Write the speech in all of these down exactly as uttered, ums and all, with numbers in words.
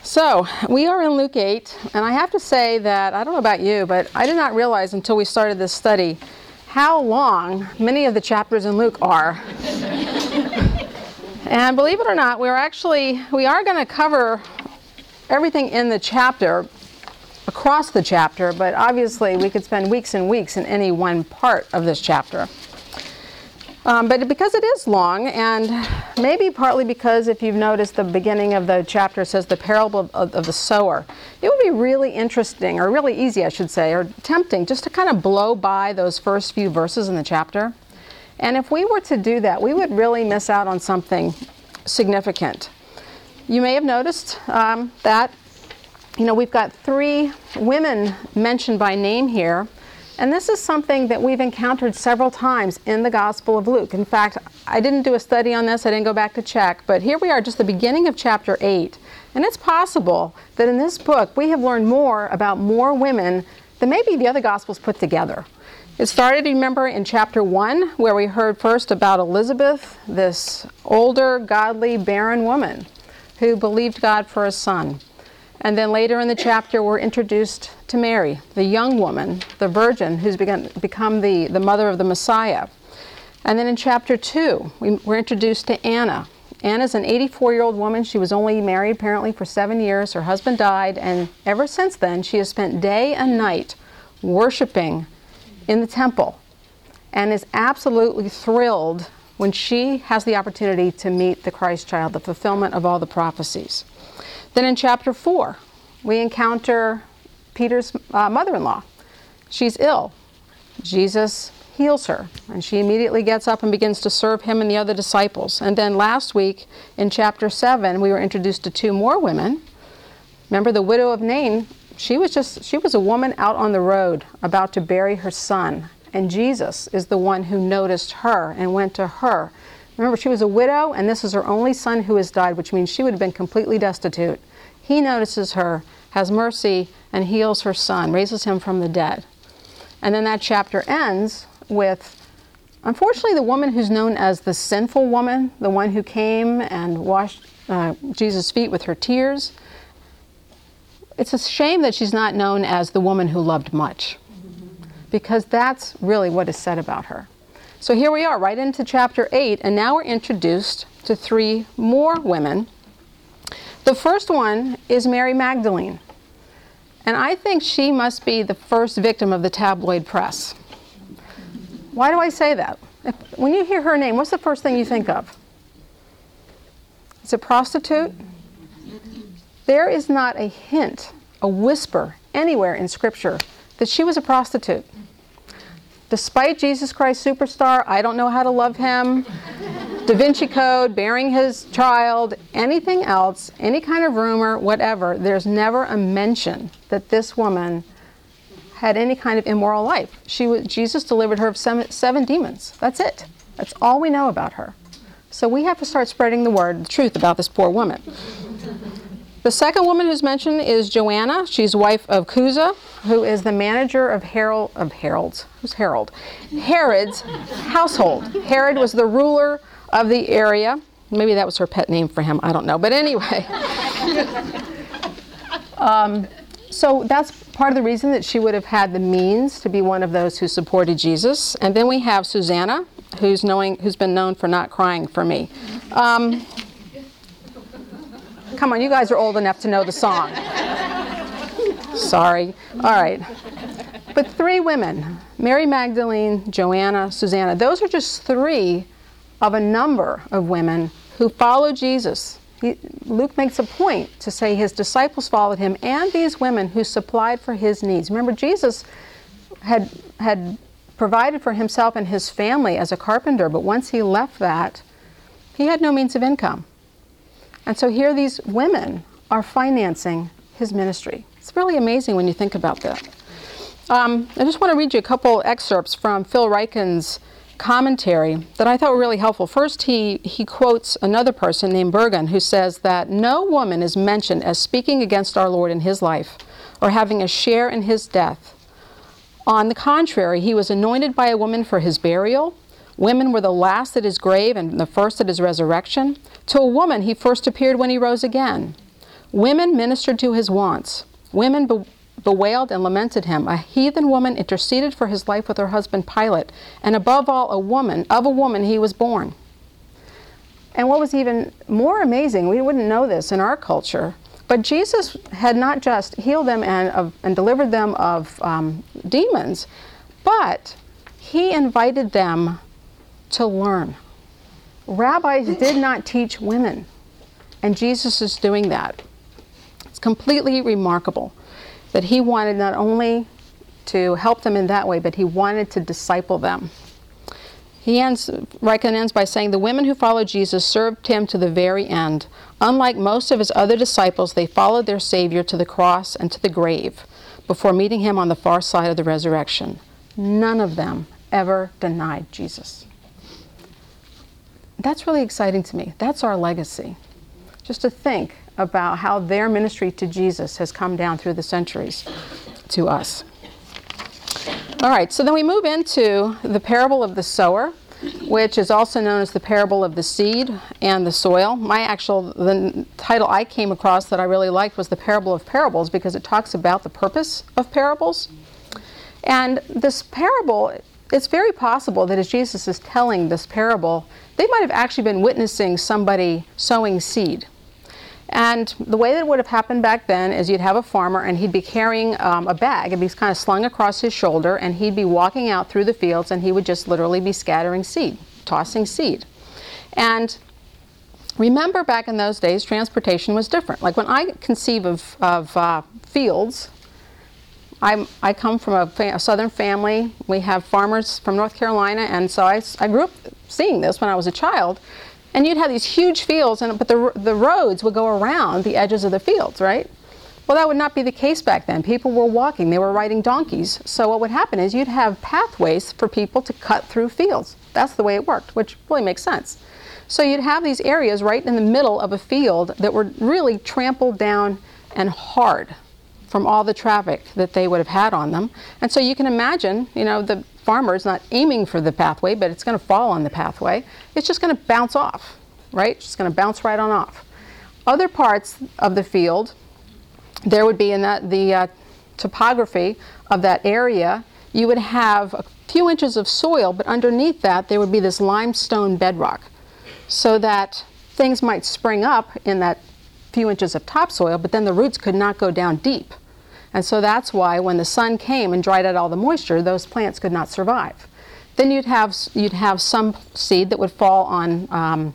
So, we are in Luke eight, and I have to say that, I don't know about you, but I did not realize until we started this study how long many of the chapters in Luke are. And believe it or not, we're actually, we are going to cover everything in the chapter, across the chapter, but obviously we could spend weeks and weeks in any one part of this chapter. Um, but because it is long, and maybe partly because if you've noticed the beginning of the chapter says the parable of, of, of the sower, it would be really interesting, or really easy I should say, or tempting just to kind of blow by those first few verses in the chapter. And if we were to do that, we would really miss out on something significant. You may have noticed um, that, you know, we've got three women mentioned by name here. And this is something that we've encountered several times in the Gospel of Luke. In fact, I didn't do a study on this, I didn't go back to check, but here we are, just the beginning of chapter eight. And it's possible that in this book we have learned more about more women than maybe the other Gospels put together. It started, remember, in chapter one, where we heard first about Elizabeth, this older, godly, barren woman who believed God for a son. And then later in the chapter, we're introduced to Mary, the young woman, the virgin, who's begun, become the, the mother of the Messiah. And then in chapter two, we, we're introduced to Anna. Anna's an eighty-four-year-old woman. She was only married, apparently, for seven years. Her husband died, and ever since then, she has spent day and night worshiping in the temple and is absolutely thrilled when she has the opportunity to meet the Christ child, the fulfillment of all the prophecies. Then in chapter four, we encounter Peter's uh, mother-in-law. She's ill. Jesus heals her, and she immediately gets up and begins to serve him and the other disciples. And then last week, in chapter seven, we were introduced to two more women. Remember the widow of Nain? She was just, she was a woman out on the road about to bury her son, and Jesus is the one who noticed her and went to her. Remember, she was a widow, and this is her only son who has died, which means she would have been completely destitute. He notices her, has mercy, and heals her son, raises him from the dead. And then that chapter ends with, unfortunately, the woman who's known as the sinful woman, the one who came and washed uh, Jesus' feet with her tears. It's a shame that she's not known as the woman who loved much, because that's really what is said about her. So here we are, right into chapter eight, and now we're introduced to three more women. The first one is Mary Magdalene, and I think she must be the first victim of the tabloid press. Why do I say that? If, when you hear her name, what's the first thing you think of? Is it prostitute? There is not a hint, a whisper anywhere in Scripture that she was a prostitute. Despite Jesus Christ Superstar, I Don't Know How to Love Him, Da Vinci Code, bearing his child, anything else, any kind of rumor, whatever, there's never a mention that this woman had any kind of immoral life. She was, Jesus delivered her of seven, seven demons. That's it. That's all we know about her. So we have to start spreading the word, the truth about this poor woman. The second woman who's mentioned is Joanna. She's wife of Chuza, who is the manager of Harold, of Harold's, who's Harold? Herod's household. Herod was the ruler of the area. Maybe that was her pet name for him, I don't know. But anyway. um, so that's part of the reason that she would have had the means to be one of those who supported Jesus. And then we have Susanna, who's, knowing, who's been known for not crying for me. Um, Come on, you guys are old enough to know the song. Sorry. All right. But three women, Mary Magdalene, Joanna, Susanna, those are just three of a number of women who followed Jesus. He, Luke makes a point to say his disciples followed him, and these women who supplied for his needs. Remember, Jesus had, had provided for himself and his family as a carpenter, but once he left that, he had no means of income. And so here these women are financing his ministry. It's really amazing when you think about that. Um, I just want to read you a couple excerpts from Phil Ryken's commentary that I thought were really helpful. First, he, he quotes another person named Bergen who says that no woman is mentioned as speaking against our Lord in his life or having a share in his death. On the contrary, he was anointed by a woman for his burial. Women were the last at his grave and the first at his resurrection. To a woman he first appeared when he rose again. Women ministered to his wants. Women be- bewailed and lamented him. A heathen woman interceded for his life with her husband Pilate. And above all, a woman, of a woman he was born. And what was even more amazing, we wouldn't know this in our culture, but Jesus had not just healed them and, uh, and delivered them of um, demons, but he invited them to learn. Rabbis did not teach women, and Jesus is doing that. It's completely remarkable that he wanted not only to help them in that way, but he wanted to disciple them. He ends, Ryken ends by saying, the women who followed Jesus served him to the very end. Unlike most of his other disciples, they followed their Savior to the cross and to the grave before meeting him on the far side of the resurrection. None of them ever denied Jesus. That's really exciting to me. That's our legacy. Just to think about how their ministry to Jesus has come down through the centuries to us. All right, so then we move into the parable of the sower, which is also known as the parable of the seed and the soil. My actual, the title I came across that I really liked was the parable of parables, because it talks about the purpose of parables. And this parable, it's very possible that as Jesus is telling this parable, they might have actually been witnessing somebody sowing seed. And the way that it would have happened back then is you'd have a farmer and he'd be carrying um, a bag, and he's kind of slung across his shoulder, and he'd be walking out through the fields, and he would just literally be scattering seed, tossing seed. And remember, back in those days, transportation was different. Like when I conceive of, of uh, fields, I'm, I come from a, fa- a southern family. We have farmers from North Carolina, and so I, I grew up seeing this when I was a child. And you'd have these huge fields, and but the, the roads would go around the edges of the fields, right? Well, that would not be the case back then. People were walking. They were riding donkeys. So what would happen is you'd have pathways for people to cut through fields. That's the way it worked, which really makes sense. So you'd have these areas right in the middle of a field that were really trampled down and hard from all the traffic that they would have had on them. And so you can imagine, you know, the farmer's not aiming for the pathway, but it's going to fall on the pathway. It's just going to bounce off, right? It's just going to bounce right on off. Other parts of the field, there would be in that the uh, topography of that area, you would have a few inches of soil, but underneath that there would be this limestone bedrock, so that things might spring up in that few inches of topsoil, but then the roots could not go down deep. And so that's why when the sun came and dried out all the moisture, those plants could not survive. Then you'd have you'd have some seed that would fall on um,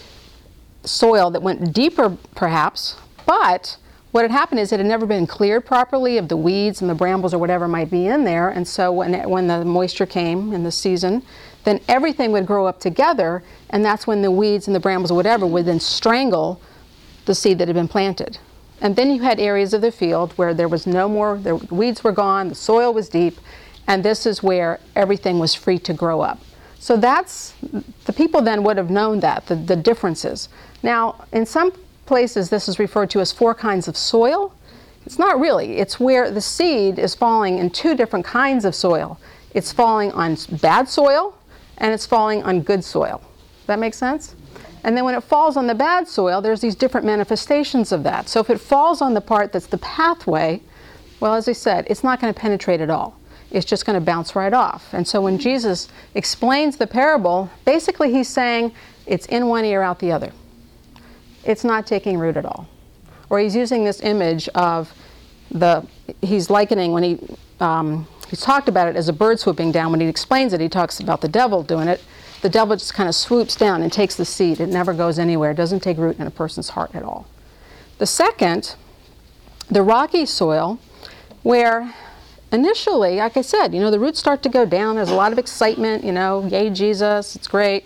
soil that went deeper, perhaps, but what had happened is it had never been cleared properly of the weeds and the brambles or whatever might be in there, and so when, it, when the moisture came in the season, then everything would grow up together, and that's when the weeds and the brambles or whatever would then strangle the seed that had been planted. And then you had areas of the field where there was no more, the weeds were gone, the soil was deep, and this is where everything was free to grow up. So that's, the people then would have known that, the, the differences. Now, in some places this is referred to as four kinds of soil. It's not really. It's where the seed is falling in two different kinds of soil. It's falling on bad soil, and it's falling on good soil. Does that make sense? And then when it falls on the bad soil, there's these different manifestations of that. So if it falls on the part that's the pathway, well, as I said, it's not going to penetrate at all. It's just going to bounce right off. And so when Jesus explains the parable, basically he's saying it's in one ear, out the other. It's not taking root at all. Or he's using this image of the, he's likening when he, um, he's talked about it as a bird swooping down. When he explains it, he talks about the devil doing it. The devil just kind of swoops down and takes the seed. It never goes anywhere. It doesn't take root in a person's heart at all. The second, the rocky soil, where initially, like I said, you know, the roots start to go down. There's a lot of excitement, you know, yay, Jesus, it's great.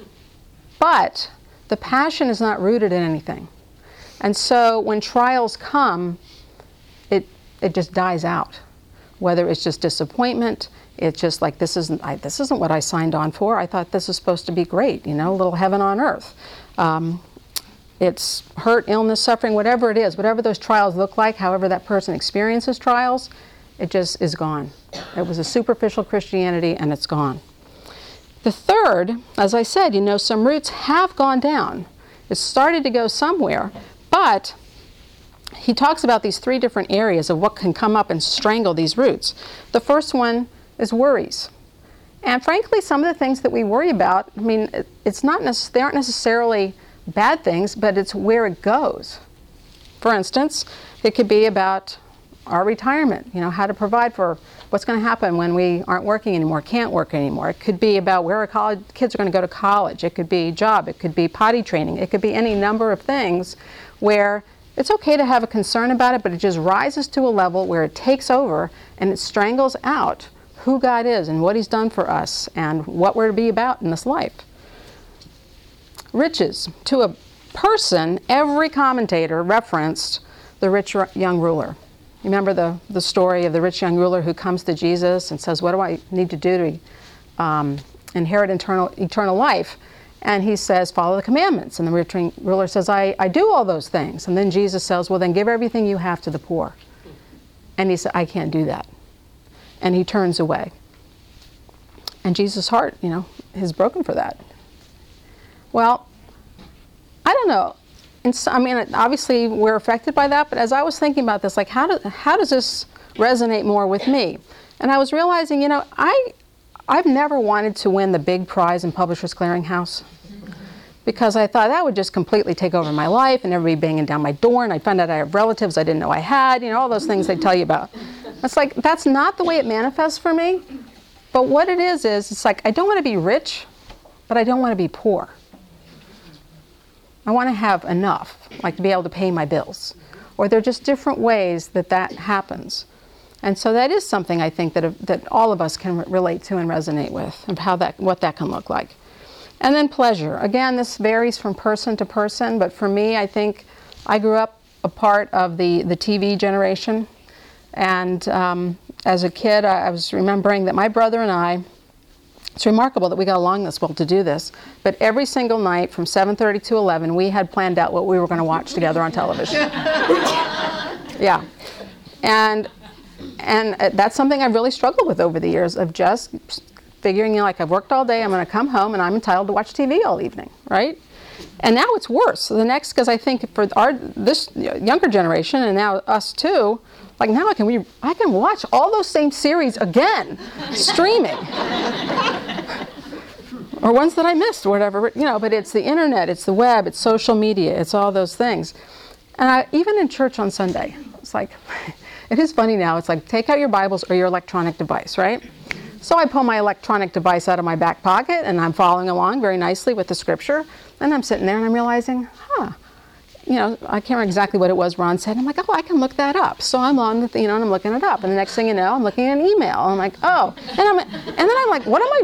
But the passion is not rooted in anything. And so when trials come, it, it just dies out. Whether it's just disappointment, it's just like, this isn't I, this isn't what I signed on for. I thought this was supposed to be great, you know, a little heaven on earth. Um, it's hurt, illness, suffering, whatever it is, whatever those trials look like, however that person experiences trials, it just is gone. It was a superficial Christianity, and it's gone. The third, as I said, you know, some roots have gone down. It started to go somewhere, but he talks about these three different areas of what can come up and strangle these roots. The first one is worries. And frankly, some of the things that we worry about, I mean, it's not necess- they aren't necessarily bad things, but it's where it goes. For instance, it could be about our retirement, you know, how to provide for what's going to happen when we aren't working anymore, can't work anymore. It could be about where our college, kids are going to go to college. It could be job. It could be potty training. It could be any number of things where it's okay to have a concern about it, but it just rises to a level where it takes over and it strangles out who God is and what He's done for us and what we're to be about in this life. Riches. To a person, every commentator referenced the rich young ruler. You remember the, the story of the rich young ruler who comes to Jesus and says, what do I need to do to um, inherit eternal, eternal life? And he says, follow the commandments. And the rich young ruler says, I, I do all those things. And then Jesus says, well, then give everything you have to the poor. And he said, I can't do that. And he turns away. And Jesus' heart, you know, is broken for that. Well, I don't know. And so, I mean, obviously we're affected by that, but as I was thinking about this, like, how, do, how does this resonate more with me? And I was realizing, you know, I, I've never wanted to win the big prize in Publishers Clearinghouse because I thought that would just completely take over my life and everybody banging down my door, and I'd find out I have relatives I didn't know I had, you know, all those things they tell you about. It's like, that's not the way it manifests for me. But what it is, is it's like, I don't want to be rich, but I don't want to be poor. I want to have enough, like to be able to pay my bills. Or there are just different ways that that happens. And so that is something I think that, that all of us can relate to and resonate with, and how that, what that can look like. And then pleasure. Again, this varies from person to person, but for me, I think I grew up a part of the, the T V generation. And um, as a kid, I, I was remembering that my brother and I, it's remarkable that we got along this well to do this, but every single night from seven thirty to eleven, we had planned out what we were going to watch together on television. Yeah. And and that's something I've really struggled with over the years, of just figuring, you know, like, I've worked all day, I'm going to come home and I'm entitled to watch T V all evening, right? And now it's worse. So the next, because I think for our this younger generation, and now us too, like, now I can we I can watch all those same series again, streaming, or ones that I missed, or whatever, you know. But it's the internet, it's the web, it's social media, it's all those things. And I, even in church on Sunday, it's like, it is funny now. It's like, take out your Bibles or your electronic device, right? So I pull my electronic device out of my back pocket, and I'm following along very nicely with the scripture. And I'm sitting there and I'm realizing, huh, you know, I can't remember exactly what it was Ron said. I'm like, oh, I can look that up. So I'm on the, you know, and I'm looking it up. And the next thing you know, I'm looking at an email. I'm like, oh, and I'm, and then I'm like, what am I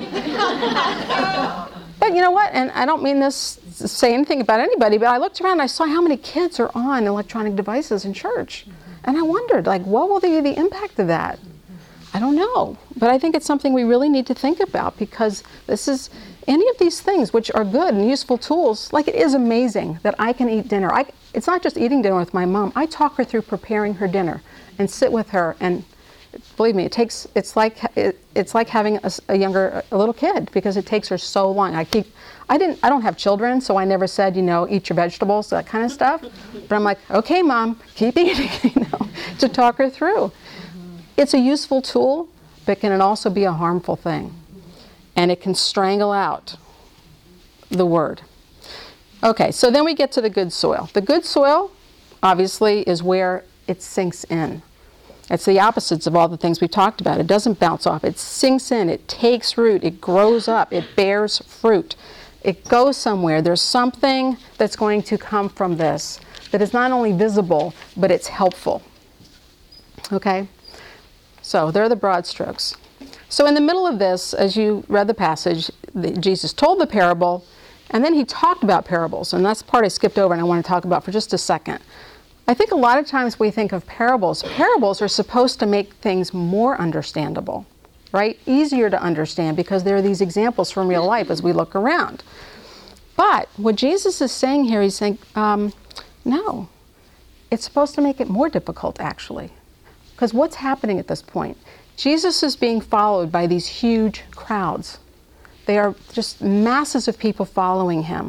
doing? But you know what? And I don't mean this to say anything about anybody, but I looked around and I saw how many kids are on electronic devices in church. And I wondered, like, what will be the impact of that? I don't know. But I think it's something we really need to think about, because this is, any of these things which are good and useful tools, like, it is amazing that I can eat dinner. I, it's not just eating dinner with my mom. I talk her through preparing her dinner and sit with her, and believe me, it takes, it's like, it, it's like having a, a younger, a little kid, because it takes her so long. I keep, I didn't, I don't have children, so I never said, you know, eat your vegetables, that kind of stuff. But I'm like, okay, Mom, keep eating, you know, to talk her through. It's a useful tool, but can it also be a harmful thing? And it can strangle out the word. Okay, so then we get to the good soil. The good soil, obviously, is where it sinks in. It's the opposites of all the things we talked about. It doesn't bounce off. It sinks in. It takes root. It grows up. It bears fruit. It goes somewhere. There's something that's going to come from this that is not only visible, but it's helpful. Okay? So there are the broad strokes. So in the middle of this, as you read the passage, the, Jesus told the parable, and then he talked about parables. And that's the part I skipped over and I want to talk about for just a second. I think a lot of times we think of parables. Parables are supposed to make things more understandable, right? Easier to understand, because there are these examples from real life as we look around. But what Jesus is saying here, he's saying, um, no, it's supposed to make it more difficult, actually. Because what's happening at this point? Jesus is being followed by these huge crowds. They are just masses of people following him.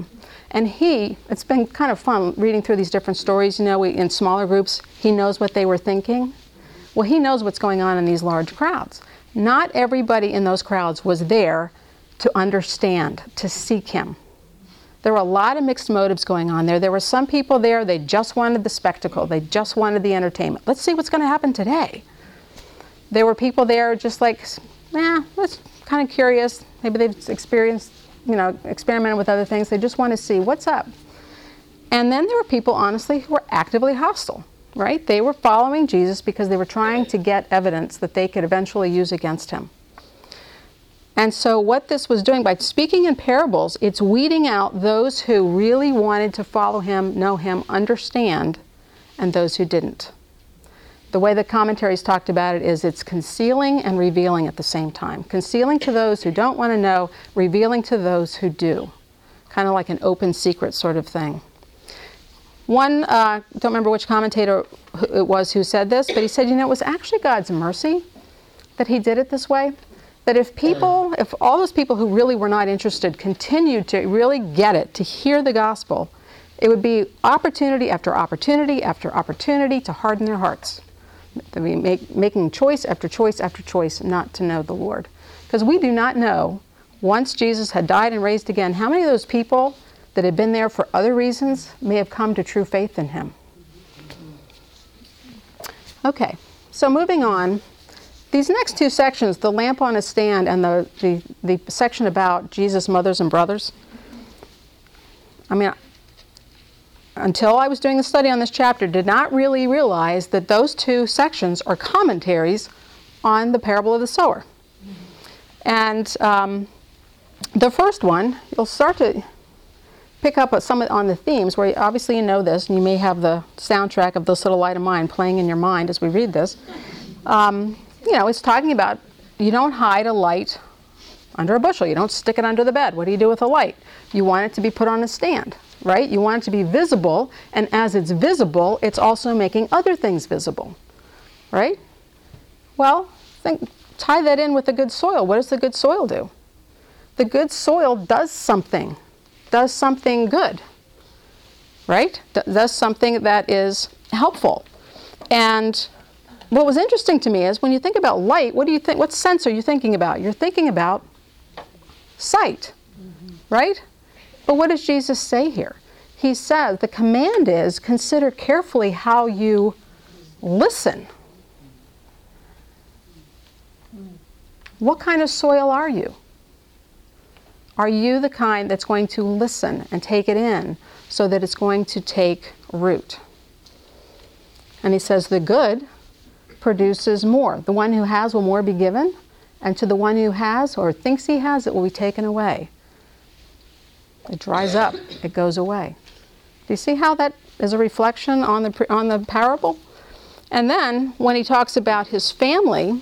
And he, it's been kind of fun reading through these different stories, you know, we, in smaller groups, he knows what they were thinking. Well, he knows what's going on in these large crowds. Not everybody in those crowds was there to understand, to seek him. There were a lot of mixed motives going on there. There were some people there, they just wanted the spectacle. They just wanted the entertainment. Let's see what's going to happen today. There were people there just like, eh, that's kind of curious. Maybe they've experienced, you know, experimented with other things. They just want to see what's up. And then there were people, honestly, who were actively hostile, right? They were following Jesus because they were trying to get evidence that they could eventually use against him. And so what this was doing, by speaking in parables, it's weeding out those who really wanted to follow him, know him, understand, and those who didn't. The way the commentaries talked about it is it's concealing and revealing at the same time. Concealing to those who don't want to know, revealing to those who do. Kind of like an open secret sort of thing. One, uh, don't remember which commentator it was who said this, but he said, you know, it was actually God's mercy that he did it this way. That if people, if all those people who really were not interested continued to really get it, to hear the gospel, it would be opportunity after opportunity after opportunity to harden their hearts. To be make, making choice after choice after choice not to know the Lord. Because we do not know, once Jesus had died and raised again, how many of those people that had been there for other reasons may have come to true faith in him. Okay, so moving on. These next two sections, the lamp on a stand and the, the, the section about Jesus' mothers and brothers, I mean, until I was doing the study on this chapter, did not really realize that those two sections are commentaries on the parable of the sower. And um, the first one, you'll start to pick up some on the themes, where obviously you know this, and you may have the soundtrack of This Little Light of Mine playing in your mind as we read this. Um, You know, it's talking about you don't hide a light under a bushel. You don't stick it under the bed. What do you do with a light? You want it to be put on a stand, right? You want it to be visible, and as it's visible, it's also making other things visible, right? Well, think, tie that in with the good soil. What does the good soil do? The good soil does something, does something good, right? D- does something that is helpful. And what was interesting to me is when you think about light, what do you think? What sense are you thinking about? You're thinking about sight, mm-hmm. right? But what does Jesus say here? He says the command is consider carefully how you listen. What kind of soil are you? Are you the kind that's going to listen and take it in so that it's going to take root? And he says the good produces more. The one who has will more be given, and to the one who has or thinks he has, it will be taken away. It dries up, it goes away. Do you see how that is a reflection on the on the parable? And then when he talks about his family,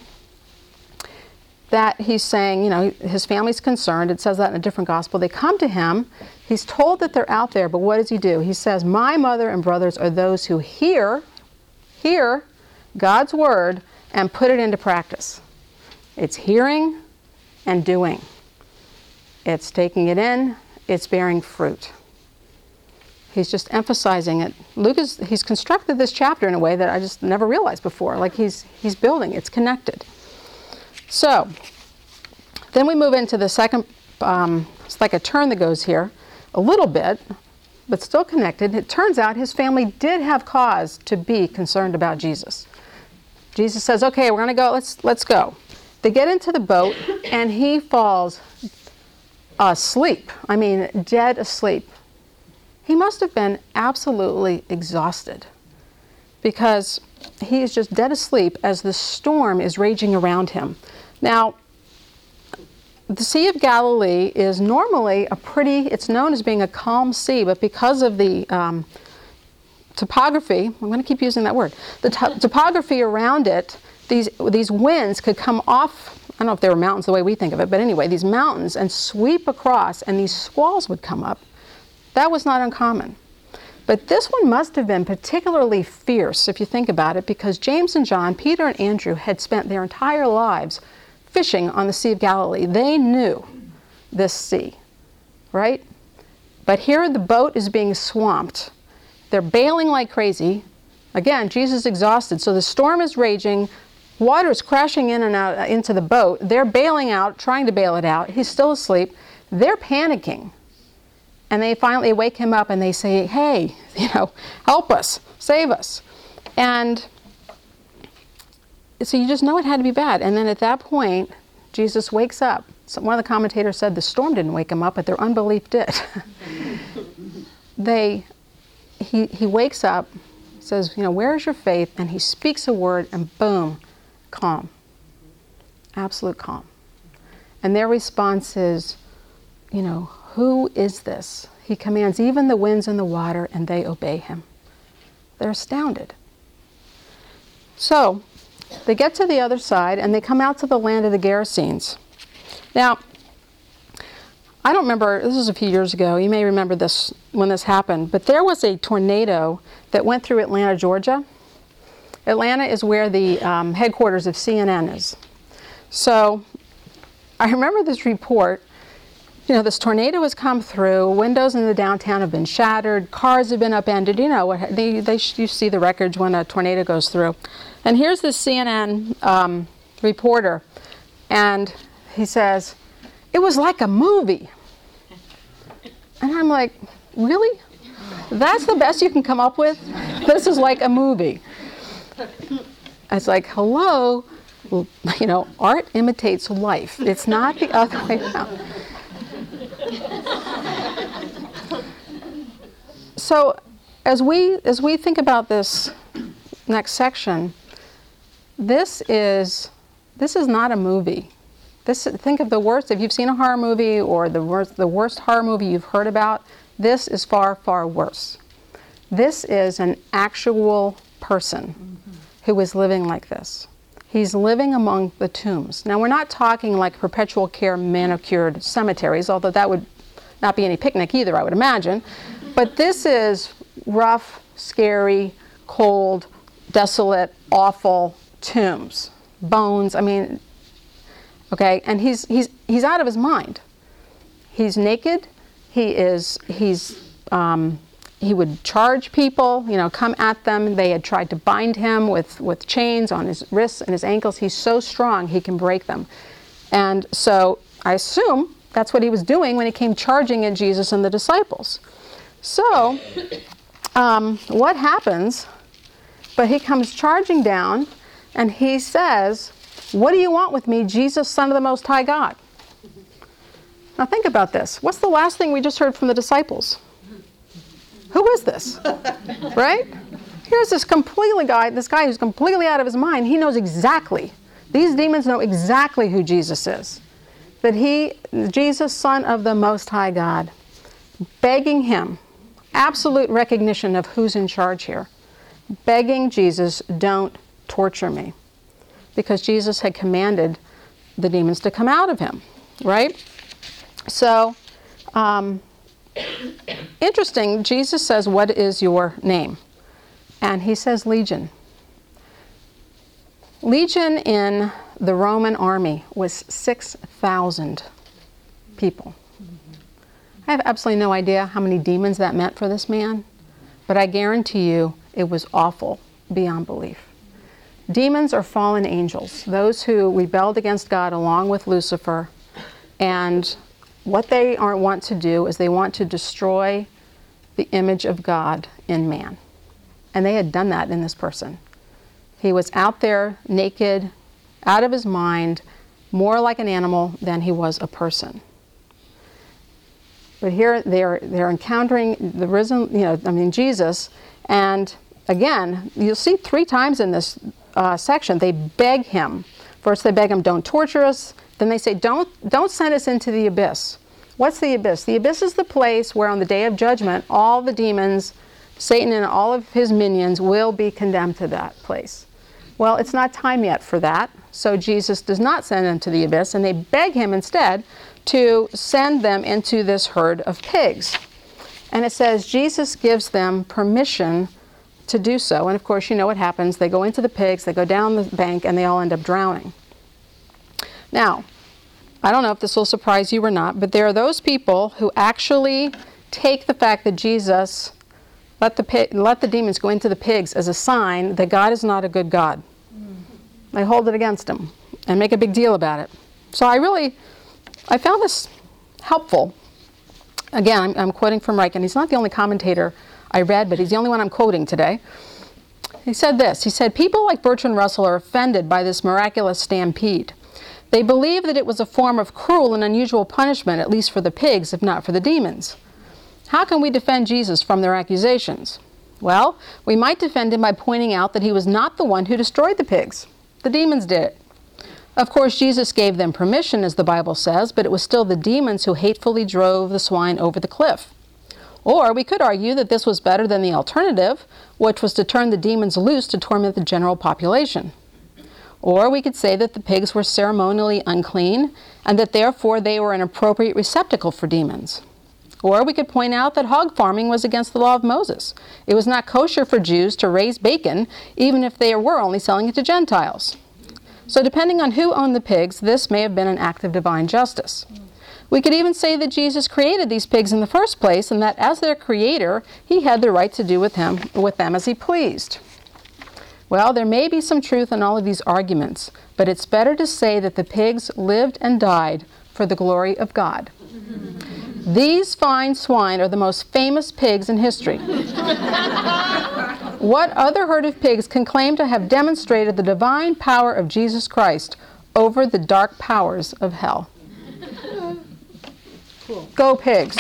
that he's saying, you know, his family's concerned. It says that in a different gospel. They come to him. He's told that they're out there, but what does he do? He says, my mother and brothers are those who hear, hear, God's word and put it into practice. It's hearing and doing. It's taking it in, it's bearing fruit. He's just emphasizing it. Luke is, he's constructed this chapter in a way that I just never realized before. Like he's, he's building, it's connected. So, then we move into the second, um, it's like a turn that goes here, a little bit, but still connected. It turns out his family did have cause to be concerned about Jesus. Jesus says, okay, we're going to go, let's let's go. They get into the boat, and he falls asleep. I mean, dead asleep. He must have been absolutely exhausted because he is just dead asleep as the storm is raging around him. Now, the Sea of Galilee is normally a pretty, it's known as being a calm sea, but because of the um, topography, I'm going to keep using that word, the to- topography around it, these these winds could come off, I don't know if they were mountains the way we think of it, but anyway, these mountains and sweep across, and these squalls would come up. That was not uncommon. But this one must have been particularly fierce, if you think about it, because James and John, Peter and Andrew had spent their entire lives fishing on the Sea of Galilee. They knew this sea, right? But here the boat is being swamped. They're bailing like crazy. Again, Jesus is exhausted. So the storm is raging. Water is crashing in and out into the boat. They're bailing out, trying to bail it out. He's still asleep. They're panicking. And they finally wake him up and they say, hey, you know, help us, save us. And so you just know it had to be bad. And then at that point, Jesus wakes up. So one of the commentators said the storm didn't wake him up, but their unbelief did. they, he, he wakes up, says, you know, where is your faith? And he speaks a word and boom, calm. Absolute calm. And their response is, you know, who is this? He commands even the winds and the water, and they obey him. They're astounded. So they get to the other side, and they come out to the land of the Gerasenes. Now, I don't remember, this was a few years ago, you may remember this when this happened, but there was a tornado that went through Atlanta, Georgia. Atlanta is where the um, headquarters of C N N is. So I remember this report. You know, this tornado has come through, windows in the downtown have been shattered, cars have been upended. You know, what they, they, you see the records when a tornado goes through. And here's this C N N um, reporter, and he says, it was like a movie. And I'm like, really? That's the best you can come up with? This is like a movie. It's like, hello, well, you know, art imitates life. It's not the other way around. So as we as we think about this next section, this is this is not a movie. This think of the worst. If you've seen a horror movie or the worst the worst horror movie you've heard about, this is far far worse. This is an actual person mm-hmm. who is living like this. He's living among the tombs. Now we're not talking like perpetual care manicured cemeteries, although that would not be any picnic either, I would imagine. But this is rough, scary, cold, desolate, awful tombs, bones. I mean, okay, and he's he's he's out of his mind. He's naked. He is he's um, he would charge people, you know, come at them. They had tried to bind him with with chains on his wrists and his ankles. He's so strong he can break them, and so I assume that's what he was doing when he came charging at Jesus and the disciples. So, um, what happens? But he comes charging down, and he says, what do you want with me, Jesus, Son of the Most High God? Now think about this. What's the last thing we just heard from the disciples? Who is this? Right? Here's this completely guy, this guy who's completely out of his mind. He knows exactly. These demons know exactly who Jesus is. That he, Jesus, Son of the Most High God, begging him, absolute recognition of who's in charge here, begging Jesus, don't torture me. Because Jesus had commanded the demons to come out of him, right? So, um, interesting, Jesus says, what is your name? And he says Legion. Legion in the Roman army was six thousand people. I have absolutely no idea how many demons that meant for this man, but I guarantee you it was awful beyond belief. Demons are fallen angels, those who rebelled against God along with Lucifer, and what they are, want to do is they want to destroy the image of God in man. And they had done that in this person. He was out there naked, out of his mind, more like an animal than he was a person. But here they're they're encountering the risen, you know, I mean Jesus, and again, you'll see three times in this uh, section they beg him. First they beg him, don't torture us. Then they say, don't don't send us into the abyss. What's the abyss? The abyss is the place where on the day of judgment, all the demons, Satan and all of his minions will be condemned to that place. Well, it's not time yet for that, so Jesus does not send them to the abyss, and they beg him instead to send them into this herd of pigs. And it says Jesus gives them permission to do so. And of course, you know what happens. They go into the pigs, they go down the bank, and they all end up drowning. Now, I don't know if this will surprise you or not, but there are those people who actually take the fact that Jesus let the, pig, let the demons go into the pigs as a sign that God is not a good God. Mm. They hold it against him and make a big deal about it. So I really, I found this helpful. Again, I'm, I'm quoting from Reich, and he's not the only commentator I read, but he's the only one I'm quoting today. He said this, he said, people like Bertrand Russell are offended by this miraculous stampede. They believe that it was a form of cruel and unusual punishment, at least for the pigs, if not for the demons. How can we defend Jesus from their accusations? Well, we might defend him by pointing out that he was not the one who destroyed the pigs. The demons did it. Of course, Jesus gave them permission, as the Bible says, but it was still the demons who hatefully drove the swine over the cliff. Or we could argue that this was better than the alternative, which was to turn the demons loose to torment the general population. Or we could say that the pigs were ceremonially unclean, and that therefore they were an appropriate receptacle for demons. Or we could point out that hog farming was against the law of Moses. It was not kosher for Jews to raise bacon, even if they were only selling it to Gentiles. So depending on who owned the pigs, this may have been an act of divine justice. We could even say that Jesus created these pigs in the first place, and that as their creator, he had the right to do with him, with them as he pleased. Well, there may be some truth in all of these arguments, but it's better to say that the pigs lived and died for the glory of God. These fine swine are the most famous pigs in history. What other herd of pigs can claim to have demonstrated the divine power of Jesus Christ over the dark powers of hell? Cool. Go pigs.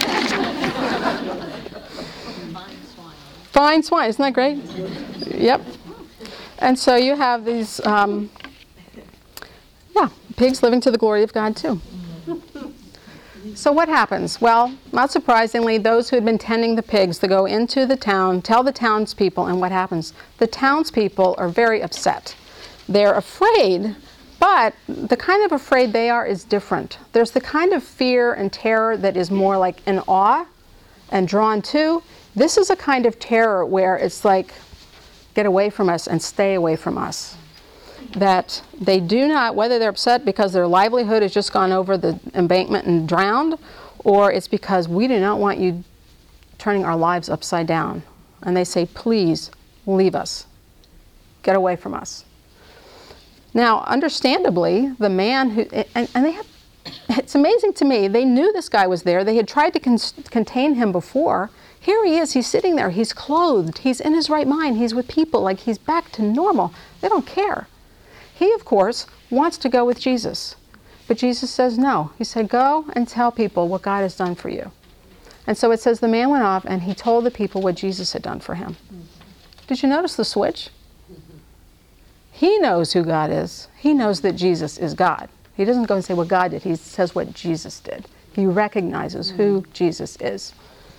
Fine swine, isn't that great? Yep. And so you have these, um, yeah, pigs living to the glory of God too. So what happens? Well, not surprisingly, those who had been tending the pigs to go into the town, tell the townspeople, and what happens? The townspeople are very upset. They're afraid, but the kind of afraid they are is different. There's the kind of fear and terror that is more like an awe and drawn to. This is a kind of terror where it's like, get away from us and stay away from us. That they do not, whether they're upset because their livelihood has just gone over the embankment and drowned, or it's because we do not want you turning our lives upside down. And they say, please leave us. Get away from us. Now, understandably, the man who, and, and they have, it's amazing to me, they knew this guy was there. They had tried to con- contain him before. Here he is, he's sitting there, he's clothed, he's in his right mind, he's with people, like he's back to normal. They don't care. He, of course, wants to go with Jesus. But Jesus says no. He said, go and tell people what God has done for you. And so it says the man went off and he told the people what Jesus had done for him. Mm-hmm. Did you notice the switch? Mm-hmm. He knows who God is. He knows that Jesus is God. He doesn't go and say what God did. He says what Jesus did. He recognizes mm-hmm. who Jesus is.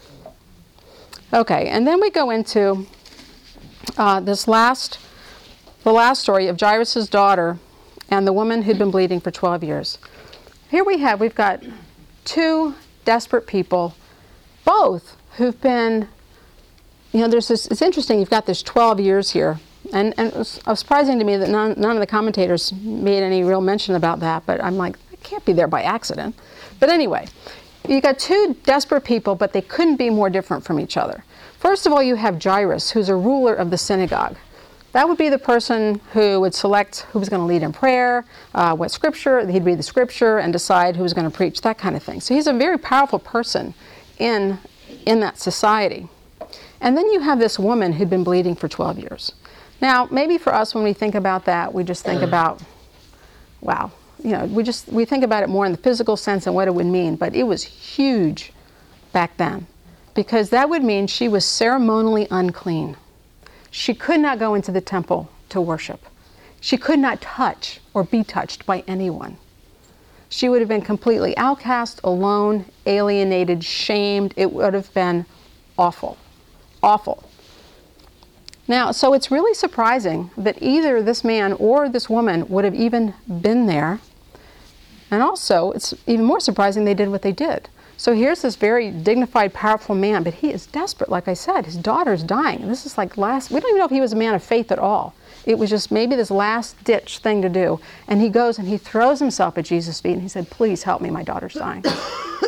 Okay, and then we go into uh, this last, the last story of Jairus' daughter and the woman who'd been bleeding for twelve years. Here we have, we've got two desperate people, both who've been, you know, there's this, it's interesting, you've got this twelve years here. And, and it was surprising to me that none, none of the commentators made any real mention about that, but I'm like, it can't be there by accident. But anyway, you got two desperate people, but they couldn't be more different from each other. First of all, you have Jairus, who's a ruler of the synagogue. That would be the person who would select who was going to lead in prayer, uh, what scripture, he'd read the scripture and decide who was going to preach, that kind of thing. So he's a very powerful person in, in that society. And then you have this woman who'd been bleeding for twelve years. Now, maybe for us, when we think about that, we just think about, wow, you know, we just, we think about it more in the physical sense and what it would mean, but it was huge back then, because that would mean she was ceremonially unclean. She could not go into the temple to worship. She could not touch or be touched by anyone. She would have been completely outcast, alone, alienated, shamed. It would have been awful, awful. Now, so it's really surprising that either this man or this woman would have even been there. And also, it's even more surprising they did what they did. So here's this very dignified, powerful man, but he is desperate, like I said. His daughter's dying. This is like last, we don't even know if he was a man of faith at all. It was just maybe this last-ditch thing to do. And he goes and he throws himself at Jesus' feet and he said, please help me, my daughter's dying.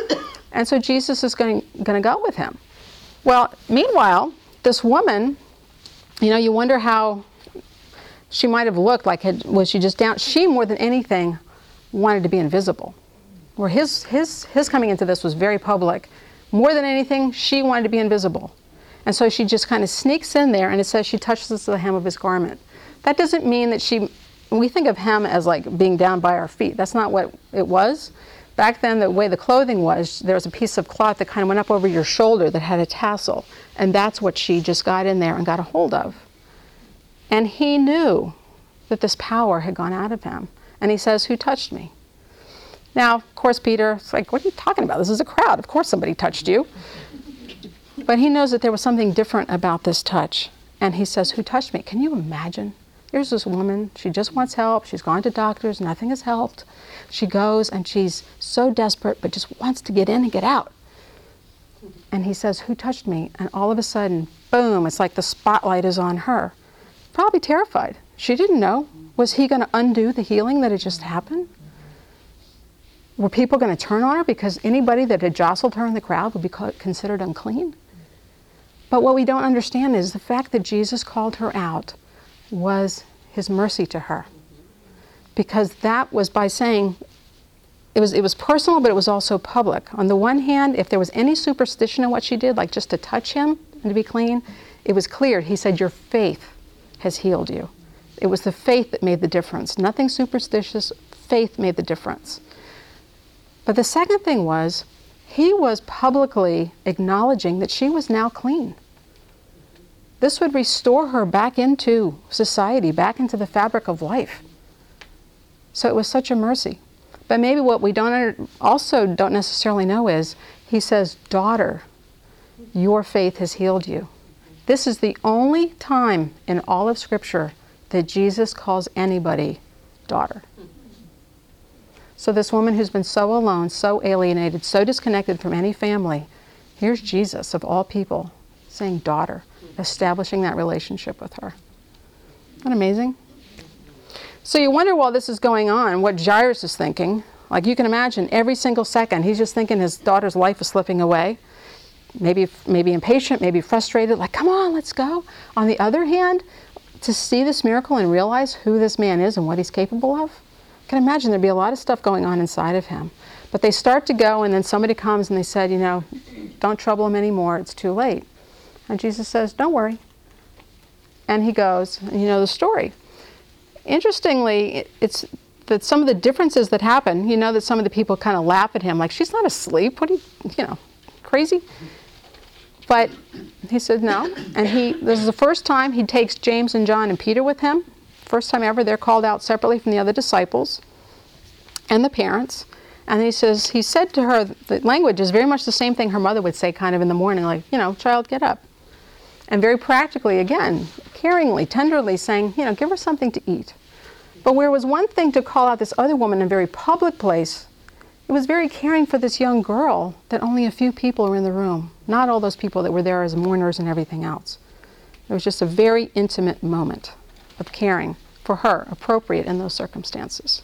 And so Jesus is going, going to go with him. Well, meanwhile, this woman, you know, you wonder how she might have looked. Like, had, was she just down? She, more than anything, wanted to be invisible. Where his, his, his coming into this was very public. More than anything, she wanted to be invisible. And so she just kind of sneaks in there, and it says she touches the hem of his garment. That doesn't mean that she, we think of hem as like being down by our feet. That's not what it was. Back then, the way the clothing was, there was a piece of cloth that kind of went up over your shoulder that had a tassel. And that's what she just got in there and got a hold of. And he knew that this power had gone out of him. And he says, "Who touched me?" Now, of course, Peter's like, "What are you talking about? This is a crowd. Of course somebody touched you." But he knows that there was something different about this touch. And he says, "Who touched me?" Can you imagine? Here's this woman. She just wants help. She's gone to doctors. Nothing has helped. She goes and she's so desperate, but just wants to get in and get out. And he says, "Who touched me?" And all of a sudden, boom, it's like the spotlight is on her. Probably terrified. She didn't know. Was he going to undo the healing that had just happened? Were people going to turn on her because anybody that had jostled her in the crowd would be considered unclean? But what we don't understand is the fact that Jesus called her out was his mercy to her. Because that was by saying, it was, it was personal, but it was also public. On the one hand, if there was any superstition in what she did, like just to touch him and to be clean, it was clear. He said, "Your faith has healed you." It was the faith that made the difference. Nothing superstitious, faith made the difference. But the second thing was, he was publicly acknowledging that she was now clean. This would restore her back into society, back into the fabric of life. So it was such a mercy. But maybe what we don't also don't necessarily know is, he says, "Daughter, your faith has healed you." This is the only time in all of Scripture that Jesus calls anybody daughter. So this woman who's been so alone, so alienated, so disconnected from any family, here's Jesus, of all people, saying daughter, establishing that relationship with her. Isn't that amazing? So you wonder while this is going on, what Jairus is thinking. Like, you can imagine every single second, he's just thinking his daughter's life is slipping away. Maybe, maybe impatient, maybe frustrated, like, "Come on, let's go." On the other hand, to see this miracle and realize who this man is and what he's capable of, I can imagine there'd be a lot of stuff going on inside of him. But they start to go, and then somebody comes and they said, you know, "Don't trouble him anymore, it's too late." And Jesus says, "Don't worry." And he goes, and you know the story. Interestingly, it's that some of the differences that happen, you know that some of the people kind of laugh at him, like, "She's not asleep, what are you, you know, crazy?" But he said no. And he, this is the first time he takes James and John and Peter with him. First time ever they're called out separately from the other disciples and the parents. And he says, he said to her, the language is very much the same thing her mother would say kind of in the morning, like, you know, "Child, get up." And very practically, again, caringly, tenderly saying, you know, give her something to eat. But where it was one thing to call out this other woman in a very public place, it was very caring for this young girl that only a few people were in the room. Not all those people that were there as mourners and everything else. It was just a very intimate moment of caring for her, appropriate in those circumstances.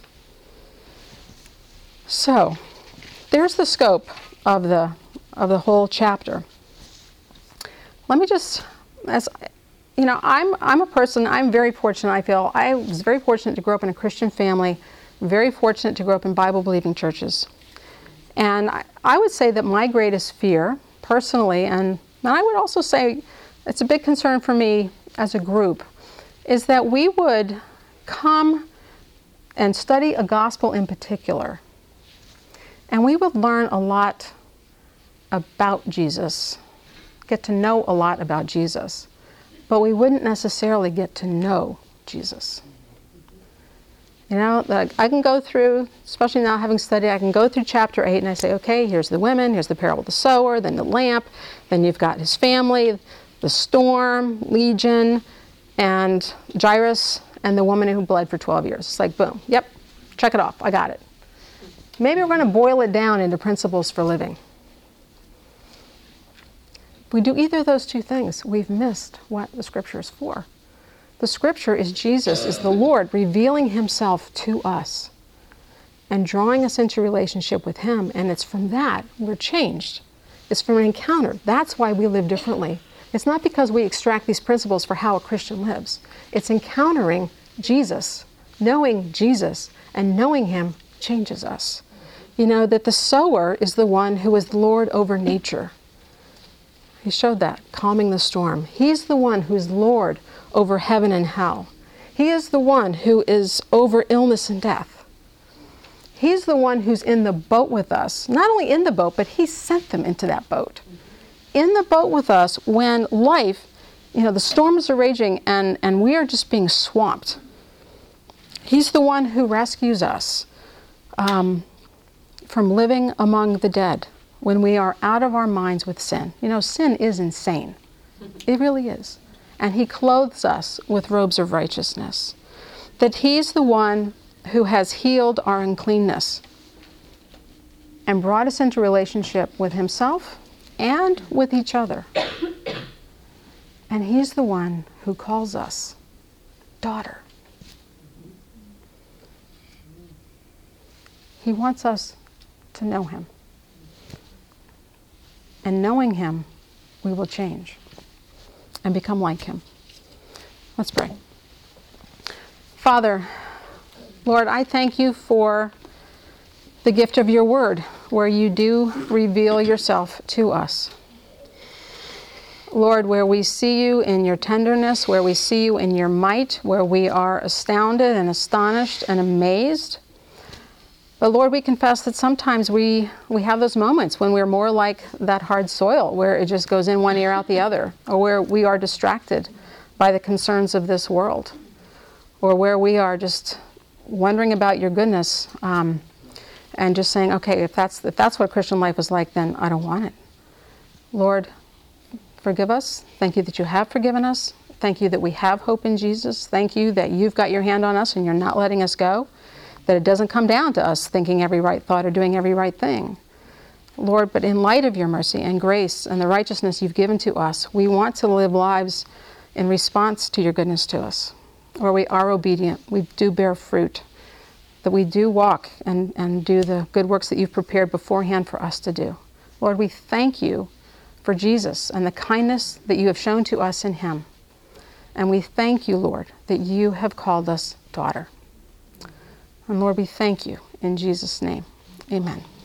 So, there's the scope of the, of the whole chapter. Let me just, as you know, I'm, I'm a person, I'm very fortunate, I feel. I was very fortunate to grow up in a Christian family, very fortunate to grow up in Bible-believing churches. And I, I would say that my greatest fear, personally, and, and I would also say it's a big concern for me as a group, is that we would come and study a gospel in particular, and we would learn a lot about Jesus, get to know a lot about Jesus, but we wouldn't necessarily get to know Jesus. You know, like I can go through, especially now having studied, I can go through chapter eight and I say, okay, here's the women, here's the parable of the sower, then the lamp, then you've got his family, the storm, Legion, and Jairus, and the woman who bled for twelve years. It's like, boom, yep, check it off, I got it. Maybe we're going to boil it down into principles for living. If we do either of those two things, we've missed what the Scripture is for. The Scripture is Jesus, is the Lord revealing himself to us. and drawing us into relationship with him. And it's from that we're changed. It's from an encounter. That's why we live differently. It's not because we extract these principles for how a Christian lives. It's encountering Jesus, knowing Jesus, and knowing him changes us. You know, that the sower is the one who is Lord over nature. He showed that, calming the storm. He's the one who's Lord over heaven and hell. He is the one who is over illness and death. He's the one who's in the boat with us. Not only in the boat, but he sent them into that boat. In the boat with us when life, you know, the storms are raging and, and we are just being swamped. He's the one who rescues us um, from living among the dead when we are out of our minds with sin. You know, sin is insane. It really is. And he clothes us with robes of righteousness. That he's the one who has healed our uncleanness and brought us into relationship with himself and with each other. And he's the one who calls us daughter. He wants us to know him. And knowing him, we will change and become like him. Let's pray. Father, Lord, I thank you for the gift of your word, where you do reveal yourself to us. Lord, where we see you in your tenderness, where we see you in your might, where we are astounded and astonished and amazed. But Lord, we confess that sometimes we, we have those moments when we're more like that hard soil, where it just goes in one ear out the other, or where we are distracted by the concerns of this world, or where we are just wondering about your goodness um, and just saying, okay, if that's, if that's what Christian life is like, then I don't want it. Lord, forgive us. Thank you that you have forgiven us. Thank you that we have hope in Jesus. Thank you that you've got your hand on us and you're not letting us go. That it doesn't come down to us thinking every right thought or doing every right thing. Lord, but in light of your mercy and grace and the righteousness you've given to us, we want to live lives in response to your goodness to us, where we are obedient, we do bear fruit, that we do walk and, and do the good works that you've prepared beforehand for us to do. Lord, we thank you for Jesus and the kindness that you have shown to us in him. And we thank you, Lord, that you have called us daughter. And Lord, we thank you in Jesus' name. Amen.